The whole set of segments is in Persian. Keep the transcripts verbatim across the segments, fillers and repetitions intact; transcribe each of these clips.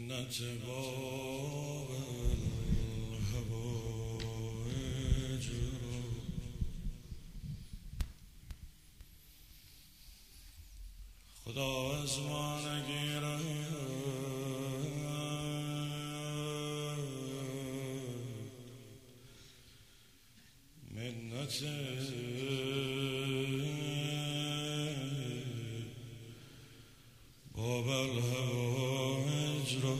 منت باب الهوایج را خدا از ما نگیرد، منت باب الهوایج را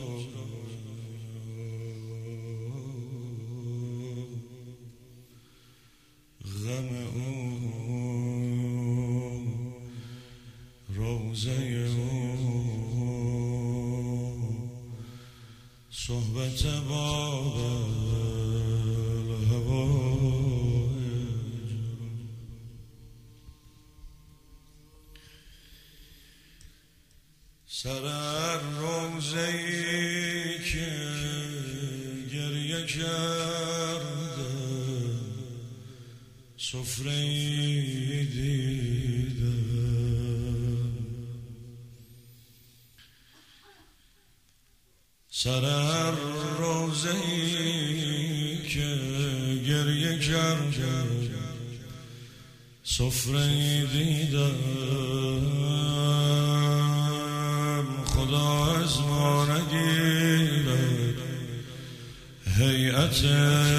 غم او روزه او صحبت باب الهوایج سر روزه‌ای که گریه کرده سفره‌ای دیده سر روزه‌ای که گریه کرده سفره‌ای دیده خدا از ما نگیرد هیئت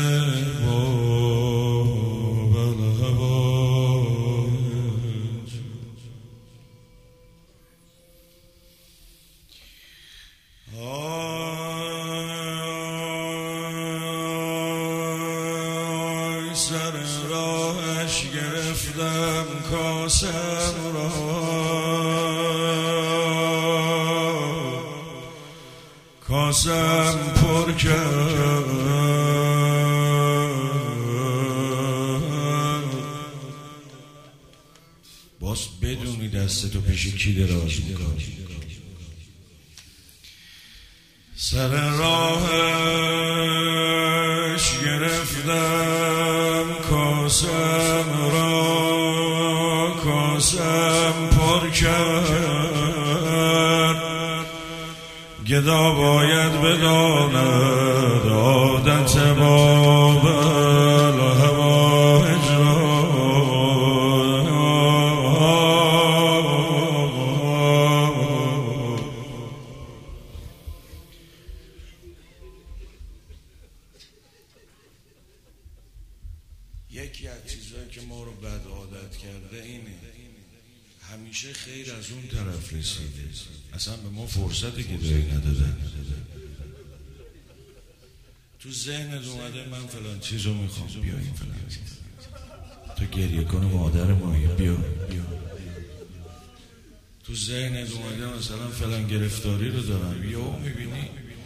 باب الهوایج آی سر راهش گرفتم کاسم را کاسم پر کرد باز بدونی دستتو پیش کی دراز میکنی سر راهش گرفتم کاسم را کاسم پر کرد گدا باید بداند عادت باب الهوایج را یکی از چیزهایی که ما رو بد عادت کرده اینه همیشه خیر از اون طرف رسیده اصلا به ما فرصت گدایی ندادن تو ذهنت اومده من فلان چیزو میخوام بیا این فلان چیز تو گریه کنه مادر مایی بیا بیا تو ذهنت اومده مثلا فلان گرفتاری رو دارم بیا او میبینی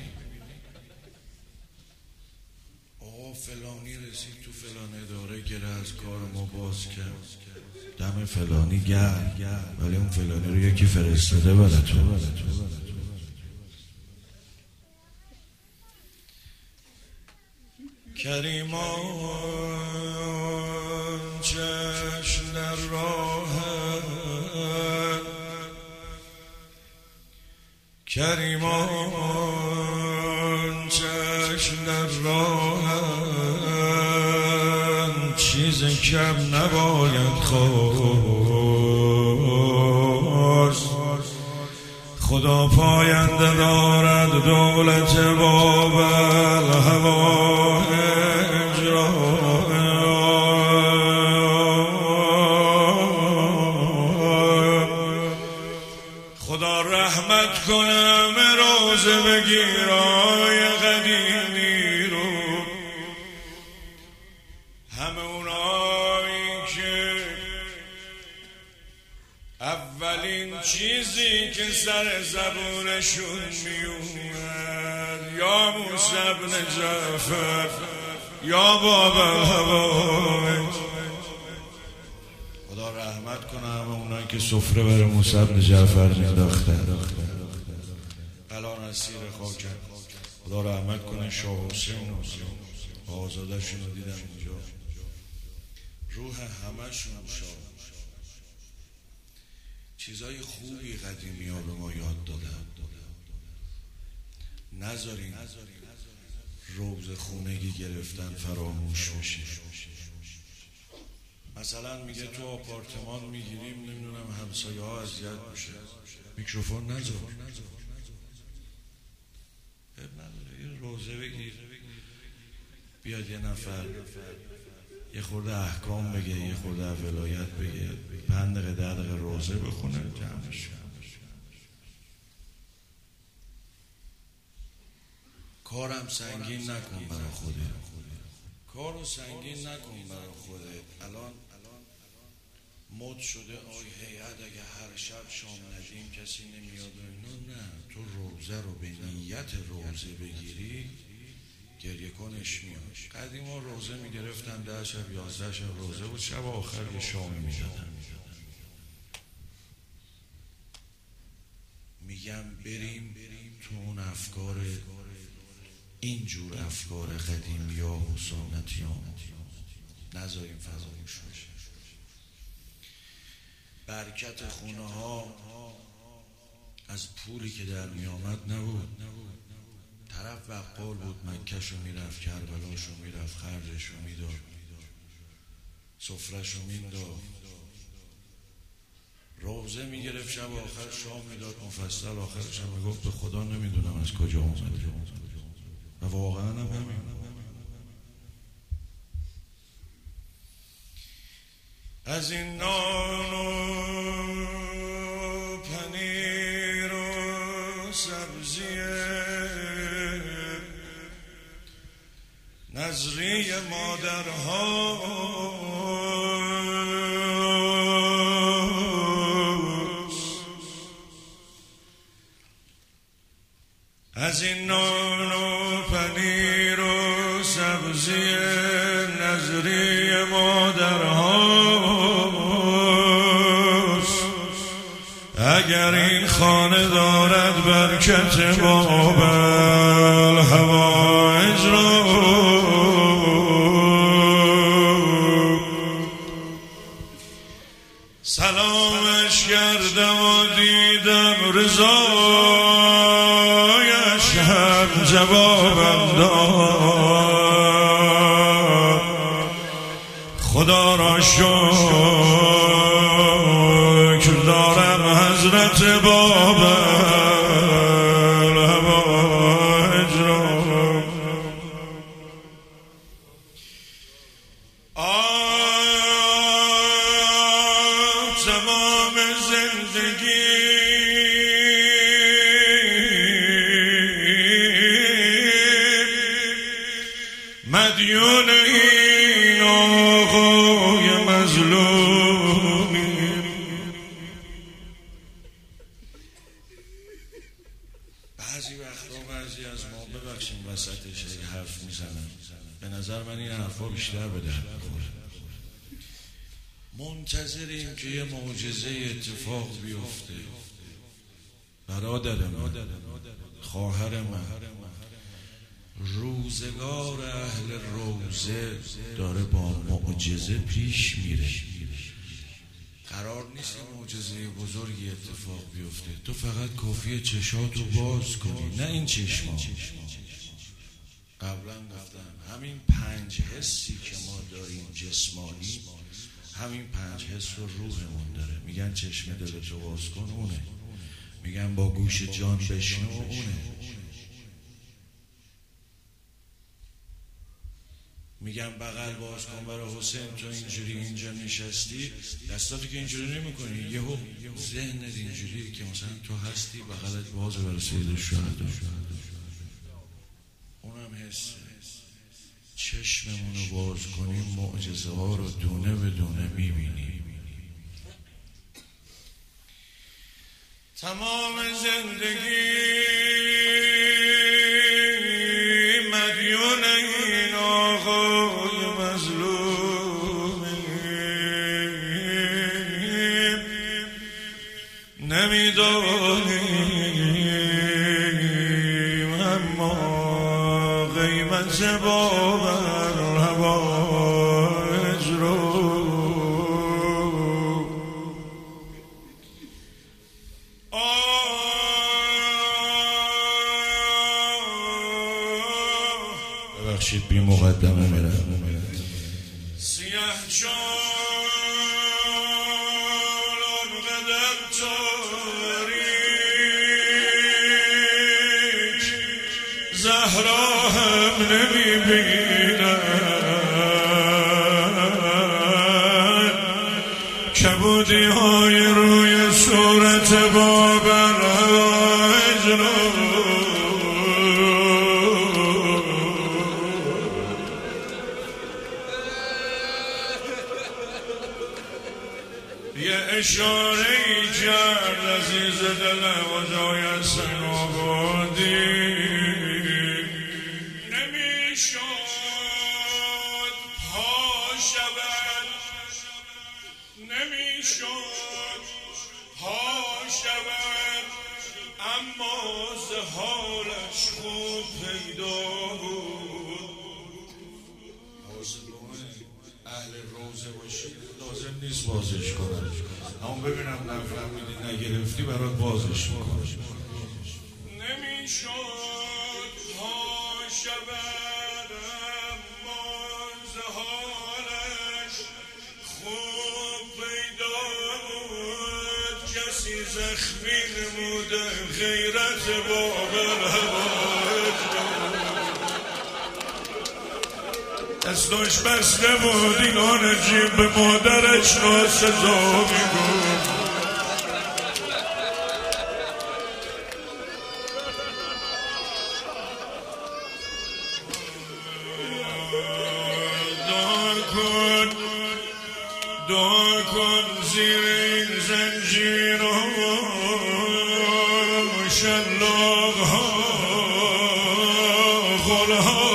آه فلانی رسید تو فلان اداره گره از کار ما باز کرد دم فلانی گرم ولی اون فلانی رو یکی فرستاده برای تو کریمان چشم در راه کریمان چشم در راه چیز کم نباید خواست خدا پاینده دارد دولت باب الهوایج را خدا رحمت کنم روزه بگیرای قدیمی رو همه اونایی که اولین چیزی که سر زبونشون میومد یا موسی بن جعفر یا باب الهوایج خدا رحمت کنه همه اونایی که سفره برای موسی بن جعفر مینداختن الان اسیر خاکن خدا رحمت کنه شاه حسین و آزادشون رو دیدم اینجا روح همشون شاد چیزای خوبی قدیمی ها به ما یاد دادن نذارین روز خونگی گرفتن فراموش بشه. مثلا میگه تو آپارتمان میگیریم نمیدونم همسایه ها اذیت میشه، میکروفون نذار، یه روزه بگیر، بیاد یه نفر یه خورده احکام بگه، یه خورده ولایت بگه، پنج دقیقه ده دقیقه روزه بخونه، جمعش. کارم سنگین نکن برای خودت، کارو سنگین نکن برای خودت. الان مد شده آی هیئت اگه هر شب شام ندیم کسی نمیاد و اینا. نه، تو روزه رو به نیت روزه بگیری گریه کنش میاد. قدیما روزه میگرفتن ده شب یازده شب روزه بود، شب آخر یه شامی میدادن. میگم بریم تو اون افکار، اینجور افکار قدیمی ها و سنتی ها نذاریم فراموش بشه. برکت خونه ها از پولی که در می آمد نبود. طرف بقال بود، مکهشو میرفت، کربلاشو میرفت، خرجشو میداد، سفرهشو مینداد، روزه میگرفت، شب آخر شام میداد مفصل، آخرش هم میگفت به خدا نمیدونم از کجا اومده. و واقعا هم همین. از این نان و پنیر و سبزی نظری مادرها، از این نان و پنیر و سبزی نظری مادرها، اگر این خانه دارد برکت باب الهوایج را، سلامش کردم و دیدم رضایش هم جوابم داد. خدا را شکر دارم حضرت باب الهوایج را. تمام زندگی مدیون این آقای مظلومی. بعضی وقتا بعضی از ما، ببخشیم وسطش حرف میزنم، به نظر من این حرفا بیشتر به درد میخوره. منتظریم که یه معجزه اتفاق بیفته. برادر من، خواهر من، روزگار اهل روزه داره با معجزه پیش میره. قرار نیست معجزه بزرگی اتفاق بیفته، تو فقط کافیه چشاتو باز کنی، نه این چشما. قبلا گفتم همین پنج حسی که ما داریم جسمانی، همین پنج حس رو روحمون داره. میگن چشم دلتو باز کن، اونه. میگن با گوش جان بشنو، اونه. میگن بغل باز کن برای حسین، تو اینجوری اینجا نشستی، دستاتو که اینجوری نمی کنی، یهو ذهنت اینجوری که مثلا تو هستی، بغلت باز برای سید الشهدا. اونم حسه. چشممونو باز کنیم معجزه ها رو دونه به دونه میبینیم. تمام زندگی مدیون این آقای مظلومیم. نمیدانیم اما قیمت باب الهوایج رو. ببخشید بی مقدمه میرم. سیه چالان قدم تاریک زهرا هم نمیبیند کبودی های روی صورت بابر یه اشاره ای کرد عزیز دلم و جای سن آبادی نمیشد پا شود نمیشد پا شود اما ز حالش خوب پیدا بود. اهل روزه باشی لازم نیست بازش کنم، اما ببینم نفهمیدی نگرفتی برات بازش میکنم. نمیشد پا شود اما ز حالش خوب پیدا بود. کسی زخمی نموده غیرت بابر هوایت دستاش بسته بود اینان جیب به مادرش ناسزا میگفت. دعا کن دعا کن زیر این زنجیرها شلاقها غلها.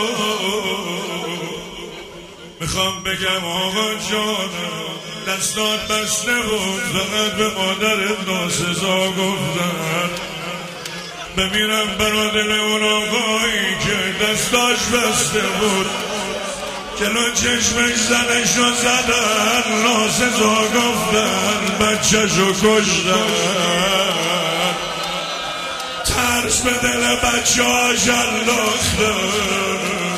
میخوام بگم آقا جانم دستات بسته بود فقط به مادرت ناسزا گفتن. بمیرم برا دل اون آقایی که دستاش بسته بود جلو چشمش زنش رو زدن ناسزا گفتن بچه‌ش رو کشتن. ترس به دل بچه ها شلاختن.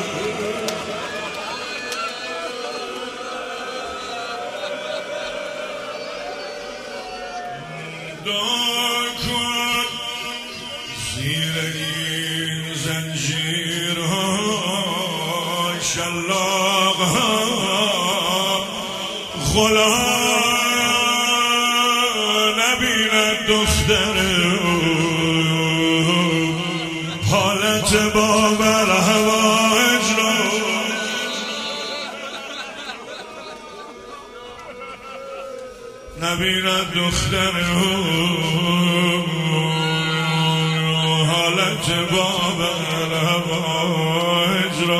دعا کن زیر این زنجیرها شلاقها غلا نبیند دختر حالت بابر هوایج را. نبیند دختر حالت بابر هوایج را.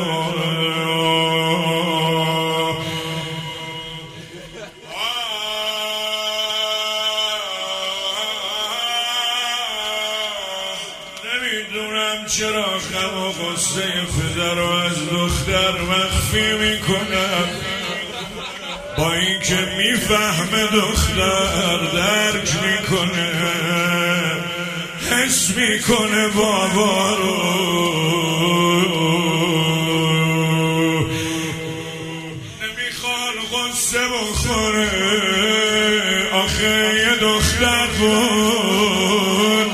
نمیدونم چرا غم و غصه پدر رو از دختر مخفی میکنم، با اینکه میفهمه دختر درک میکنه حس میکنه بابا رو. نمیخواد غصه بخوره آخه یه دختر بود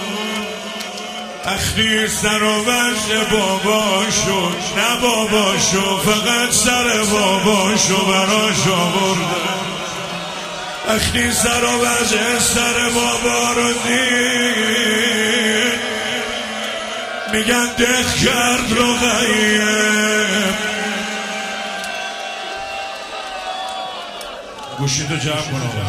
وقتی سر و وجه باباشو نه باباشو فقط سر باباشو براش آورده. وقتی سر و وجه سر بابا رو دید میگن دق کرد رقیه. گوشی تو جمع کن آقا.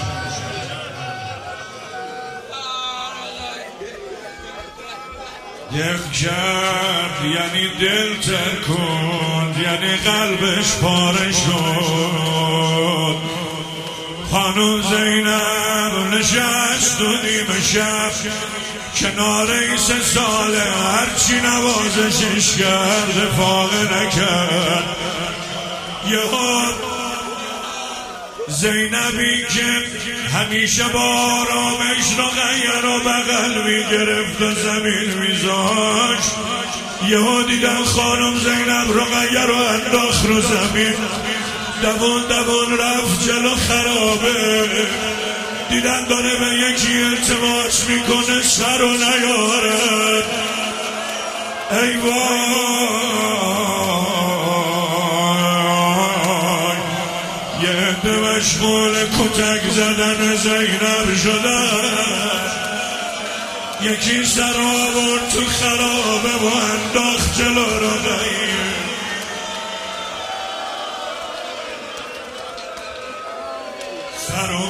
دق کرد یعنی دل ترکند یعنی قلبش پاره شد. خانم زینب نشست و نیمه شب کنار این سه ساله هرچی نوازشش کرد فاقه نکرد. یهو زینبی که همیشه با آرامش رقیه رو بغل میگرفت و زمین میذاشت یهو دیدم خانم زینب رقیه رو انداخت رو زمین، دوون دوون رفت جلو خرابه. دیدن داره به یکی التماس میکنه سر رو نیارد. ای وای، یه عده مشغول کتک زدن زینب شدن. یکی سر آورد تو خرابه و انداخت جلو رقیه. سر و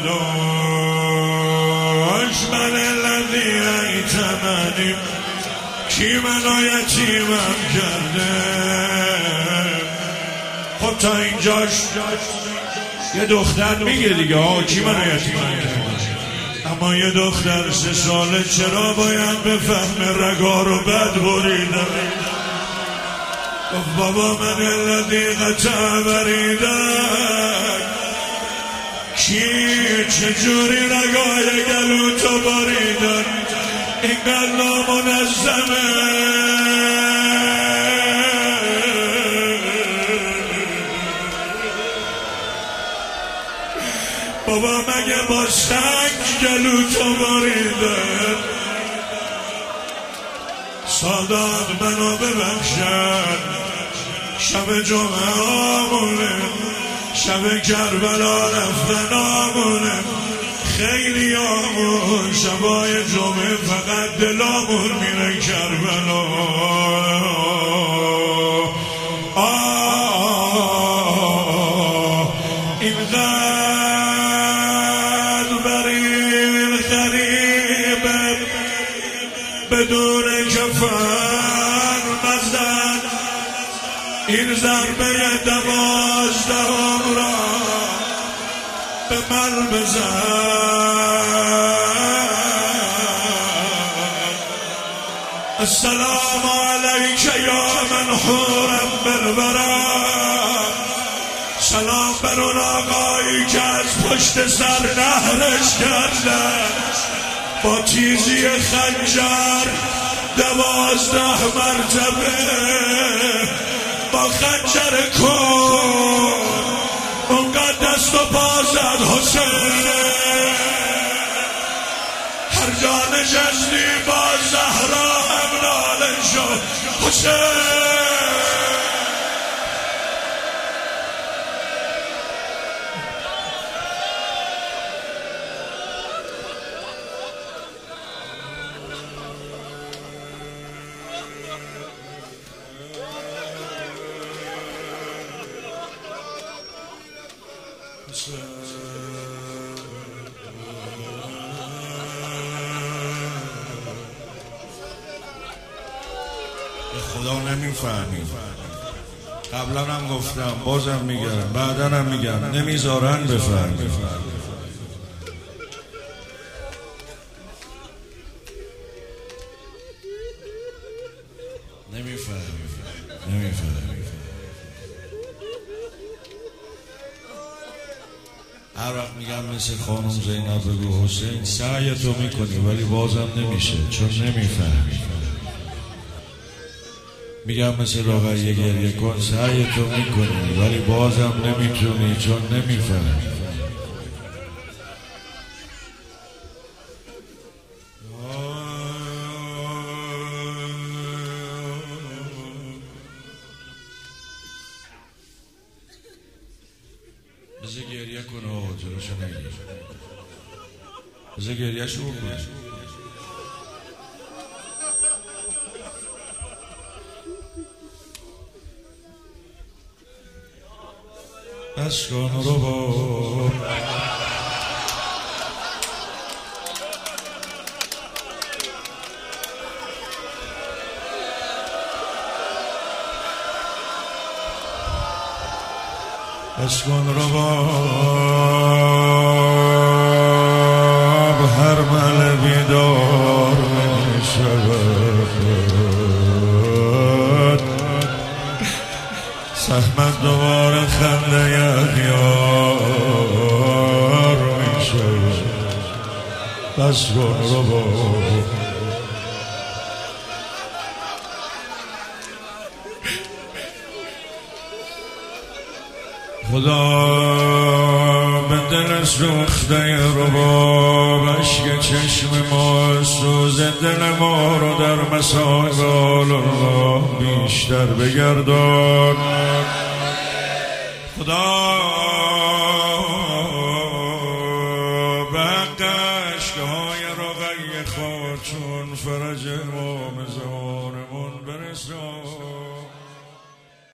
برداشت من الذی ایتمنی، کی منو یتیمم کرده. خب تا اینجاش یه دختر میگه دیگه ها کی منو یتیمم کرده. اما یه دختر سه ساله چرا باید بفهم رگا رو بد بریدم. گفت بابا من الذی قطع بریدم، کی چجوری رگای گلو تو بریدن اینقدر نامنظمه. بابا مگه با سنگ گلو تو بریدن. سادات منو ببخشن، شب جمعه آمونه، شب کربلا رفتن آمونه. خیلی آمون شبای جمعه فقط دلامون میره کربلا. آه اینقدر برین غریبه بدون کفن مزدن. این ضربه دوازدهم را به من بزن. السلام علیک یا من حورم بالبرا. سلام بر اون آقایی که از پشت سر نهرش کردن با تیزی خنجر دوازده مرتبه. با خنجر کن اونقدر دست و پا زد حسین. هر جا نشستی با زهرا هم ناله شد حسین. خدا نمیفهمیم. قبلا هم گفتم بازم میگم بعدا هم میگم نمیذارن بفهمیم. نمیفهمیم نمیفهمیم. هر وقت میگم مثل خانم زینب بگو حسین سعی تو میکنی ولی بازم نمیشه چون نمیفهمی. میگم مثل رقیه گریه کن سعی تو میکنی ولی بازم نمیتونی چون نمیفهمی. بذار گریه کن آقا جلوشو نگیر. بذار گریه شو بکن. اشکان رو با اشکان رو با هر مل بیدار می شود. سهمت دوباره خنده یار می شود. اشکان رو با خدا به دل سوخته ربابش که چشم ما سوز دل ما رو در مصائب الله بیشتر بگردان. خدا به حق اشکهای رقیق خاتون فرج امام زمانمون برسان.